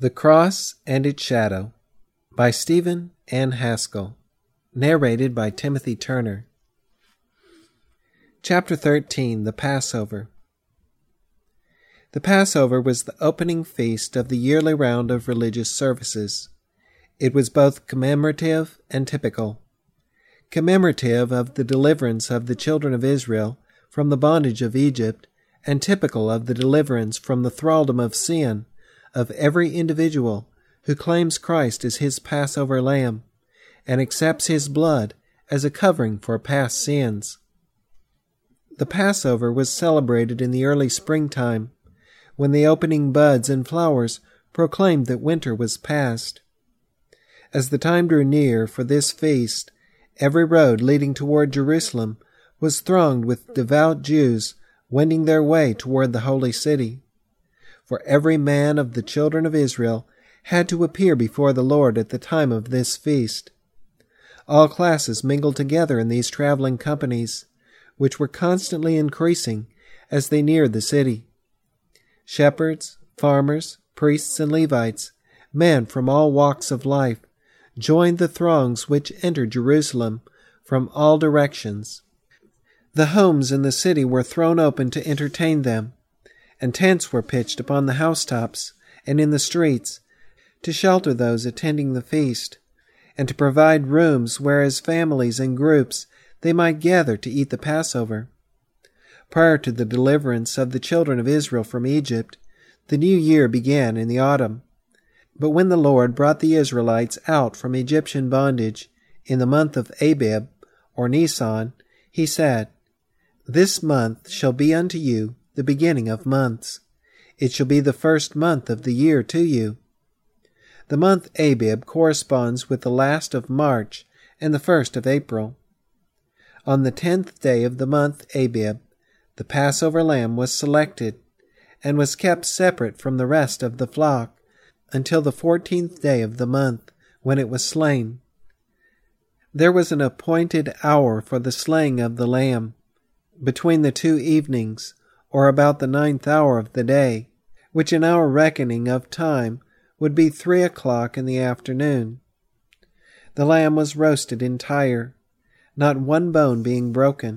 The Cross and Its Shadow by Stephen N. Haskell. Narrated by Timothy Turner. Chapter 13. The Passover. The Passover was the opening feast of the yearly round of religious services. It was both commemorative and typical. Commemorative of the deliverance of the children of Israel from the bondage of Egypt, and typical of the deliverance from the thraldom of sin of every individual who claims Christ as his Passover lamb and accepts his blood as a covering for past sins. The Passover was celebrated in the early springtime, when the opening buds and flowers proclaimed that winter was past. As the time drew near for this feast, every road leading toward Jerusalem was thronged with devout Jews wending their way toward the holy city. For every man of the children of Israel had to appear before the Lord at the time of this feast. All classes mingled together in these traveling companies, which were constantly increasing as they neared the city. Shepherds, farmers, priests, and Levites, men from all walks of life, joined the throngs which entered Jerusalem from all directions. The homes in the city were thrown open to entertain them, and tents were pitched upon the housetops and in the streets to shelter those attending the feast, and to provide rooms where as families and groups they might gather to eat the Passover. Prior to the deliverance of the children of Israel from Egypt, the new year began in the autumn. But when the Lord brought the Israelites out from Egyptian bondage in the month of Abib, or Nisan, he said, "This month shall be unto you the beginning of months. It shall be the first month of the year to you." The month Abib corresponds with the last of March and the first of April. On the 10th day of the month Abib, the Passover lamb was selected, and was kept separate from the rest of the flock until the 14th day of the month, when it was slain. There was an appointed hour for the slaying of the lamb, between the two evenings, or about the 9th hour of the day, which in our reckoning of time would be 3 o'clock in the afternoon. The lamb was roasted entire, not one bone being broken.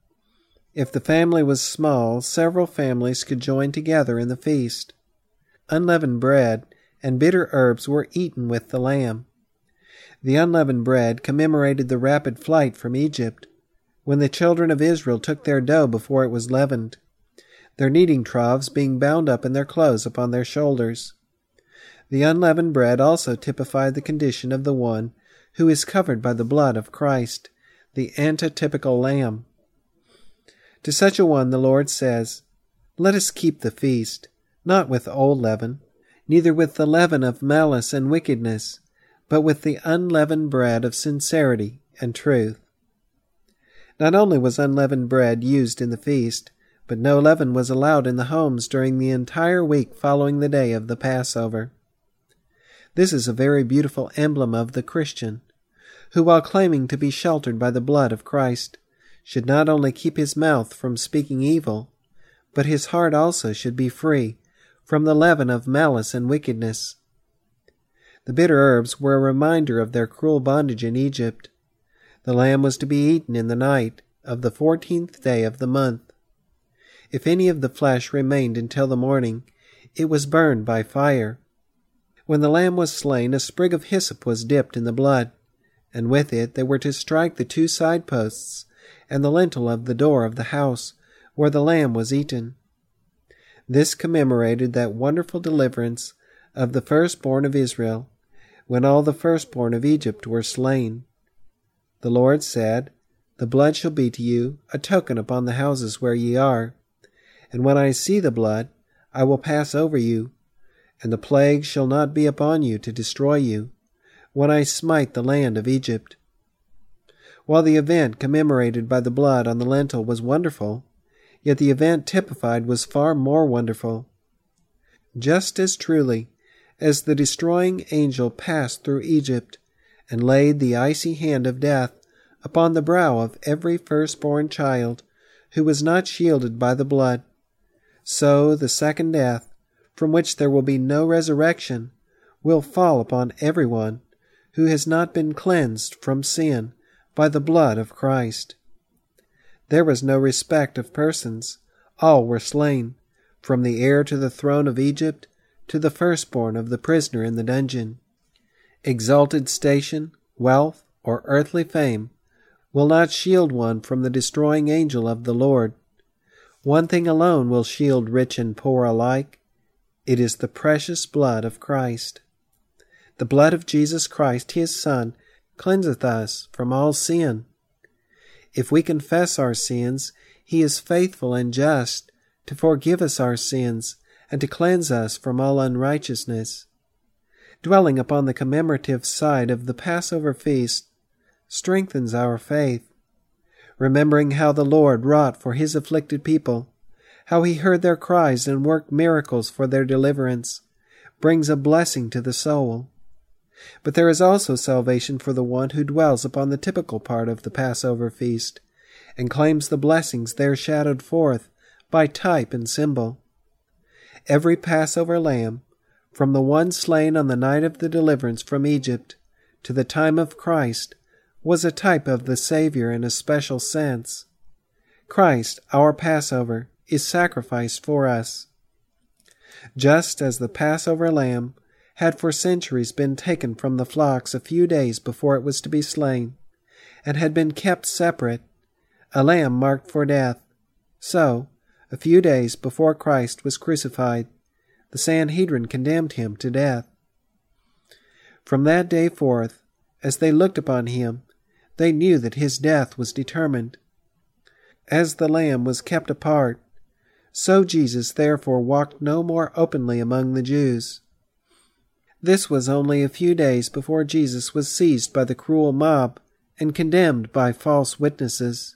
If the family was small, several families could join together in the feast. Unleavened bread and bitter herbs were eaten with the lamb. The unleavened bread commemorated the rapid flight from Egypt, when the children of Israel took their dough before it was leavened, their kneading troughs being bound up in their clothes upon their shoulders. The unleavened bread also typified the condition of the one who is covered by the blood of Christ, the antitypical lamb. To such a one the Lord says, "Let us keep the feast, not with old leaven, neither with the leaven of malice and wickedness, but with the unleavened bread of sincerity and truth." Not only was unleavened bread used in the feast, but no leaven was allowed in the homes during the entire week following the day of the Passover. This is a very beautiful emblem of the Christian, who, while claiming to be sheltered by the blood of Christ, should not only keep his mouth from speaking evil, but his heart also should be free from the leaven of malice and wickedness. The bitter herbs were a reminder of their cruel bondage in Egypt. The lamb was to be eaten in the night of the 14th day of the month. If any of the flesh remained until the morning, it was burned by fire. When the lamb was slain, a sprig of hyssop was dipped in the blood, and with it they were to strike the 2 side posts and the lintel of the door of the house where the lamb was eaten. This commemorated that wonderful deliverance of the firstborn of Israel, when all the firstborn of Egypt were slain. The Lord said, "The blood shall be to you a token upon the houses where ye are. And when I see the blood, I will pass over you, and the plague shall not be upon you to destroy you, when I smite the land of Egypt." While the event commemorated by the blood on the lintel was wonderful, yet the event typified was far more wonderful. Just as truly as the destroying angel passed through Egypt and laid the icy hand of death upon the brow of every firstborn child who was not shielded by the blood, so the second death, from which there will be no resurrection, will fall upon everyone who has not been cleansed from sin by the blood of Christ. There was no respect of persons. All were slain, from the heir to the throne of Egypt to the firstborn of the prisoner in the dungeon. Exalted station, wealth, or earthly fame will not shield one from the destroying angel of the Lord. One thing alone will shield rich and poor alike. It is the precious blood of Christ. The blood of Jesus Christ, his Son, cleanseth us from all sin. If we confess our sins, he is faithful and just to forgive us our sins and to cleanse us from all unrighteousness. Dwelling upon the commemorative side of the Passover feast strengthens our faith. Remembering how the Lord wrought for his afflicted people, how he heard their cries and worked miracles for their deliverance, brings a blessing to the soul. But there is also salvation for the one who dwells upon the typical part of the Passover feast, and claims the blessings there shadowed forth by type and symbol. Every Passover lamb, from the one slain on the night of the deliverance from Egypt to the time of Christ, was a type of the Savior in a special sense. Christ, our Passover, is sacrificed for us. Just as the Passover lamb had for centuries been taken from the flocks a few days before it was to be slain, and had been kept separate, a lamb marked for death, so, a few days before Christ was crucified, the Sanhedrin condemned him to death. From that day forth, as they looked upon him, they knew that his death was determined. As the lamb was kept apart, so Jesus therefore walked no more openly among the Jews. This was only a few days before Jesus was seized by the cruel mob and condemned by false witnesses.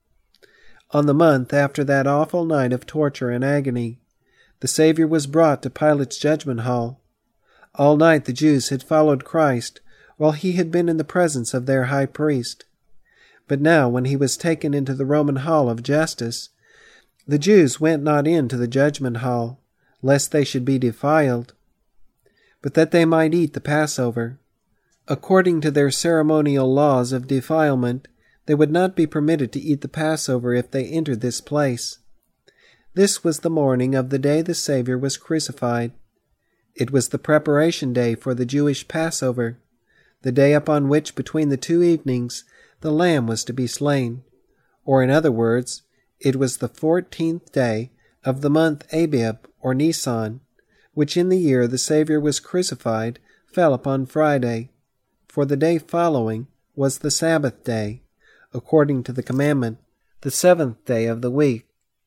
On the month after that awful night of torture and agony, the Savior was brought to Pilate's judgment hall. All night the Jews had followed Christ, while he had been in the presence of their high priest. But now, when he was taken into the Roman hall of justice, the Jews went not into the judgment hall, lest they should be defiled, but that they might eat the Passover. According to their ceremonial laws of defilement, they would not be permitted to eat the Passover if they entered this place. This was the morning of the day the Savior was crucified. It was the preparation day for the Jewish Passover, the day upon which between the two evenings the Lamb was to be slain. Or in other words, it was the 14th day of the month Abib or Nisan, which in the year the Savior was crucified fell upon Friday, for the day following was the Sabbath day, according to the commandment, the 7th day of the week.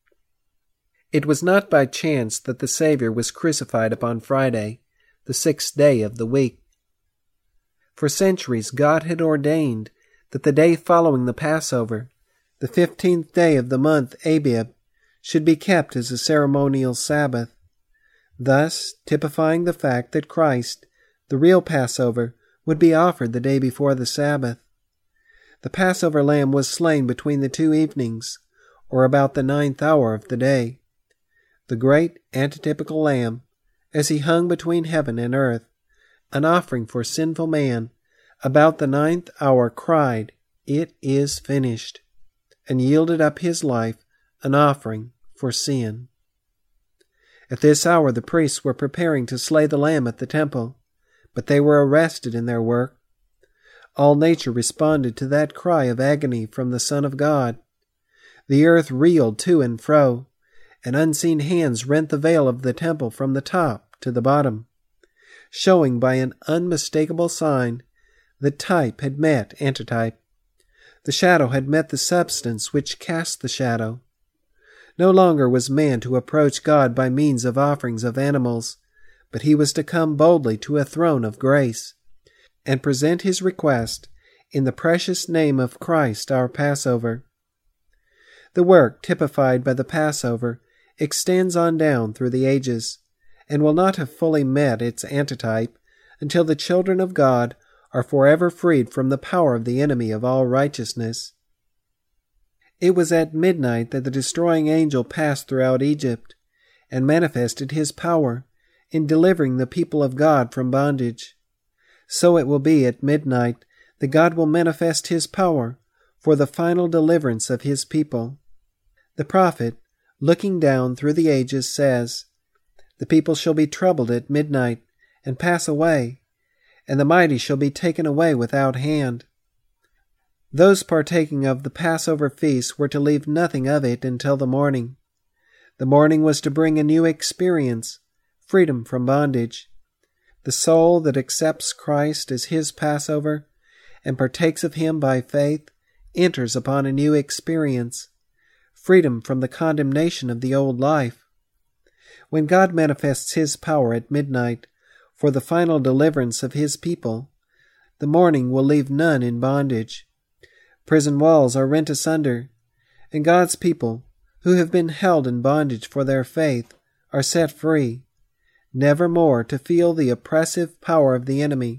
It was not by chance that the Savior was crucified upon Friday, the 6th day of the week. For centuries God had ordained that the day following the Passover, the 15th day of the month Abib, should be kept as a ceremonial Sabbath, thus typifying the fact that Christ, the real Passover, would be offered the day before the Sabbath. The Passover lamb was slain between the two evenings, or about the 9th hour of the day. The great antitypical lamb, as he hung between heaven and earth, an offering for sinful man, about the 9th hour cried, "It is finished," and yielded up his life an offering for sin. At this hour the priests were preparing to slay the lamb at the temple, but they were arrested in their work. All nature responded to that cry of agony from the Son of God. The earth reeled to and fro, and unseen hands rent the veil of the temple from the top to the bottom, showing by an unmistakable sign that type had met antitype. The shadow had met the substance which cast the shadow. No longer was man to approach God by means of offerings of animals, but he was to come boldly to a throne of grace, and present his request in the precious name of Christ our Passover. The work typified by the Passover extends on down through the ages, and will not have fully met its antitype until the children of God are forever freed from the power of the enemy of all righteousness. It was at midnight that the destroying angel passed throughout Egypt, and manifested his power, in delivering the people of God from bondage. So it will be at midnight that God will manifest His power for the final deliverance of His people. The prophet, looking down through the ages, says, "The people shall be troubled at midnight, and pass away, and the mighty shall be taken away without hand." Those partaking of the Passover feast were to leave nothing of it until the morning. The morning was to bring a new experience, freedom from bondage. The soul that accepts Christ as his Passover and partakes of Him by faith enters upon a new experience, freedom from the condemnation of the old life. When God manifests His power at midnight for the final deliverance of His people, the morning will leave none in bondage. Prison walls are rent asunder, and God's people, who have been held in bondage for their faith, are set free, never more to feel the oppressive power of the enemy.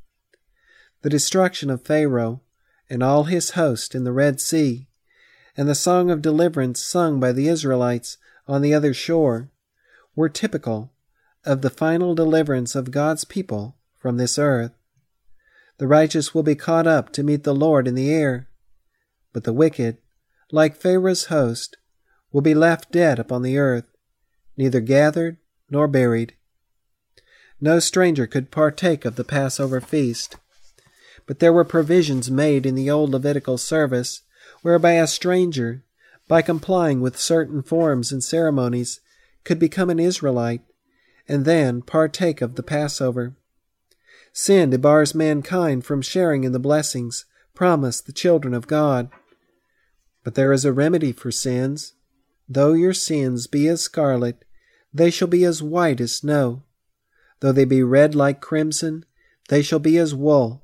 The destruction of Pharaoh and all his host in the Red Sea, and the song of deliverance sung by the Israelites on the other shore, were typical of the final deliverance of God's people from this earth. The righteous will be caught up to meet the Lord in the air, but the wicked, like Pharaoh's host, will be left dead upon the earth, neither gathered nor buried. No stranger could partake of the Passover feast, but there were provisions made in the old Levitical service whereby a stranger, by complying with certain forms and ceremonies, could become an Israelite and then partake of the Passover. Sin debars mankind from sharing in the blessings promised the children of God. But there is a remedy for sins. Though your sins be as scarlet, they shall be as white as snow. Though they be red like crimson, they shall be as wool.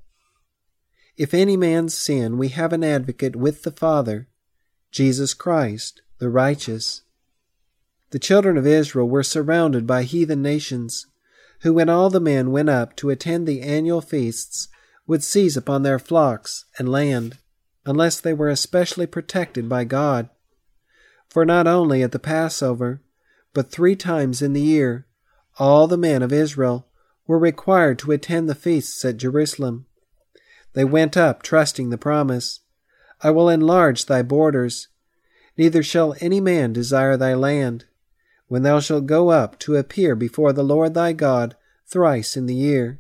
If any man sin, we have an advocate with the Father, Jesus Christ, the righteous. The children of Israel were surrounded by heathen nations, who, when all the men went up to attend the annual feasts, would seize upon their flocks and land, unless they were especially protected by God. For not only at the Passover, but 3 times in the year, all the men of Israel were required to attend the feasts at Jerusalem. They went up trusting the promise, "I will enlarge thy borders, neither shall any man desire thy land, when thou shalt go up to appear before the Lord thy God thrice in the year."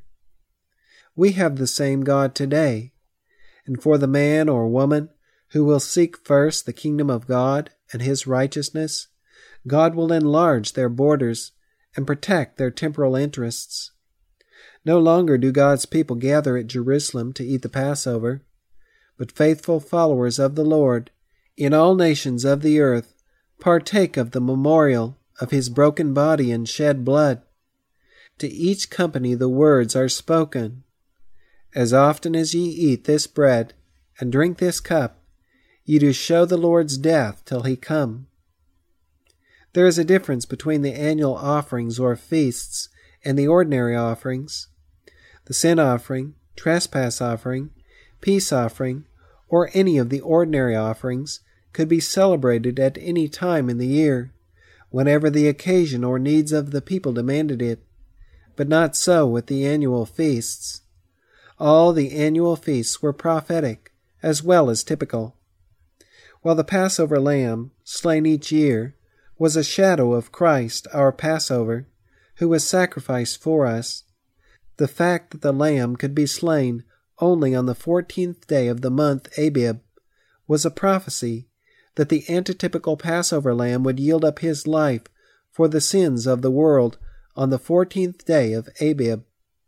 We have the same God today, and for the man or woman who will seek first the kingdom of God and His righteousness, God will enlarge their borders and protect their temporal interests. No longer do God's people gather at Jerusalem to eat the Passover, but faithful followers of the Lord in all nations of the earth partake of the memorial of His broken body and shed blood. To each company the words are spoken, "As often as ye eat this bread and drink this cup, ye do show the Lord's death till He come." There is a difference between the annual offerings or feasts and the ordinary offerings. The sin offering, trespass offering, peace offering, or any of the ordinary offerings could be celebrated at any time in the year, whenever the occasion or needs of the people demanded it, but not so with the annual feasts. All the annual feasts were prophetic as well as typical. While the Passover lamb, slain each year, was a shadow of Christ, our Passover, who was sacrificed for us, the fact that the lamb could be slain only on the 14th day of the month Abib was a prophecy that the antitypical Passover lamb would yield up his life for the sins of the world on the 14th day of Abib.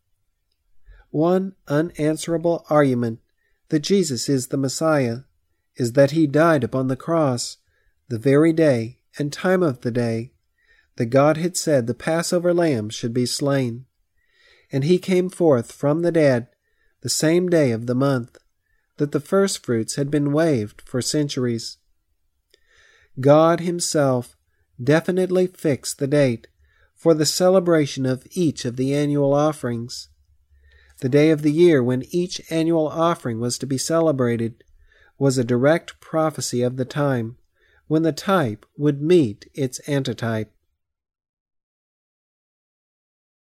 One unanswerable argument that Jesus is the Messiah is that He died upon the cross the very day and time of the day that God had said the Passover lamb should be slain, and He came forth from the dead the same day of the month that the firstfruits had been waved for centuries. God Himself definitely fixed the date for the celebration of each of the annual offerings. The day of the year when each annual offering was to be celebrated was a direct prophecy of the time when the type would meet its antitype.